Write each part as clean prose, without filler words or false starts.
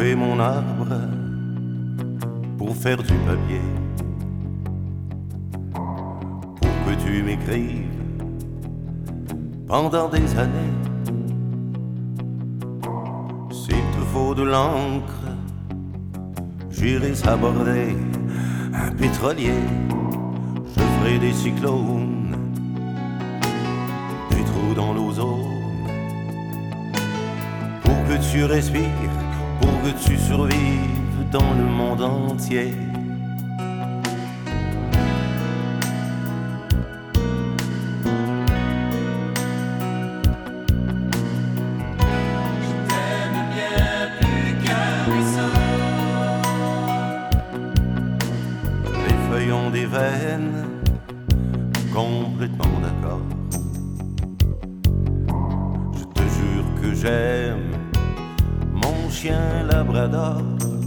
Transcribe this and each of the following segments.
coupé mon arbre pour faire du papier, pour que tu m'écrives pendant des années. S'il te faut de l'encre, j'irai saborder un pétrolier. Je ferai des cyclones, des trous dans l'ozone, pour que tu respires, pour que tu survives dans le monde entier. Des veines, complètement d'accord. Je te jure que j'aime mon chien labrador,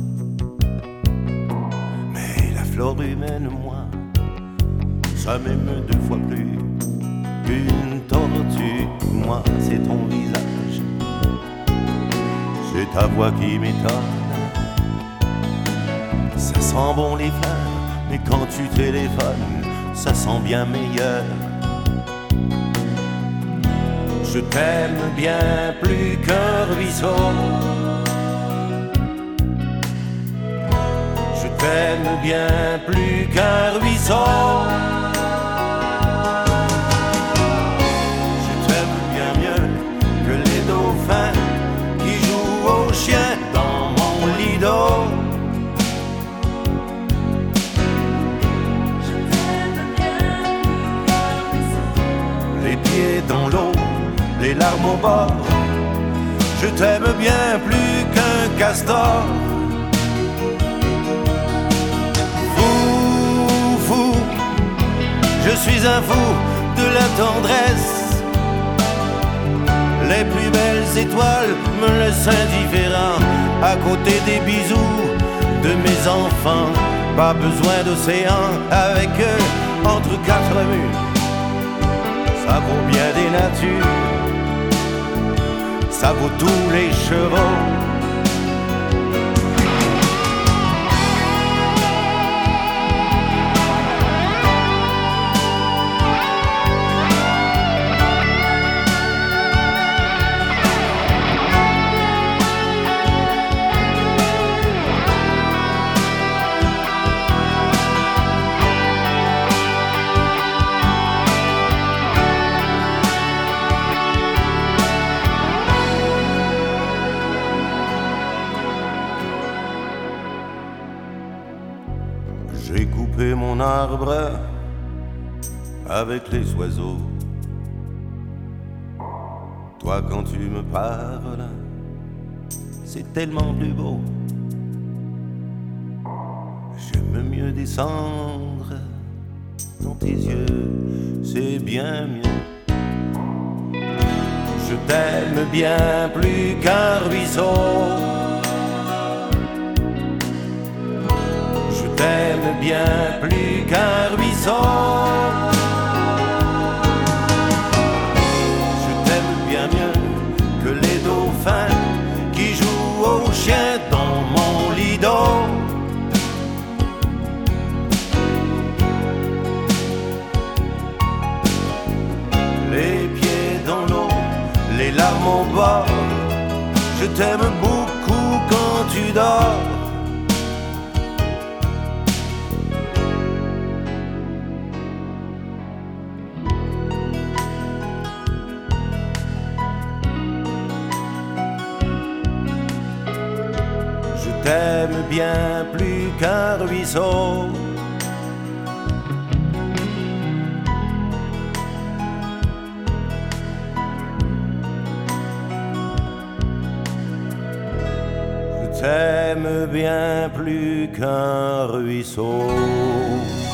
mais la flore humaine, moi, ça m'aime 2 fois plus qu'une tortue. Moi, c'est ton visage, c'est ta voix qui m'étonne. Ça sent bon les fleurs, mais quand tu téléphones, ça sent bien meilleur. Je t'aime bien plus qu'un ruisseau. Je t'aime bien plus qu'un ruisseau. Je t'aime bien mieux que les dauphins qui jouent aux chiens dans mon lit d'eau. Dans l'eau, les larmes au bord, je t'aime bien plus qu'un castor. Fou, fou, je suis un fou de la tendresse. Les plus belles étoiles me laissent indifférent à côté des bisous de mes enfants. Pas besoin d'océan avec eux entre 4 murs. Ça vaut bien des natures, ça vaut tous les chevaux. J'ai coupé mon arbre avec les oiseaux. Toi quand tu me parles, c'est tellement plus beau. J'aime mieux descendre dans tes yeux, c'est bien mieux. Je t'aime bien plus qu'un ruisseau. Je t'aime bien plus qu'un ruisseau. Je t'aime bien mieux que les dauphins qui jouent aux chiens dans mon lit d'eau. Les pieds dans l'eau, les larmes au bord, je t'aime beaucoup quand tu dors. Je t'aime bien plus qu'un ruisseau. Je t'aime bien plus qu'un ruisseau.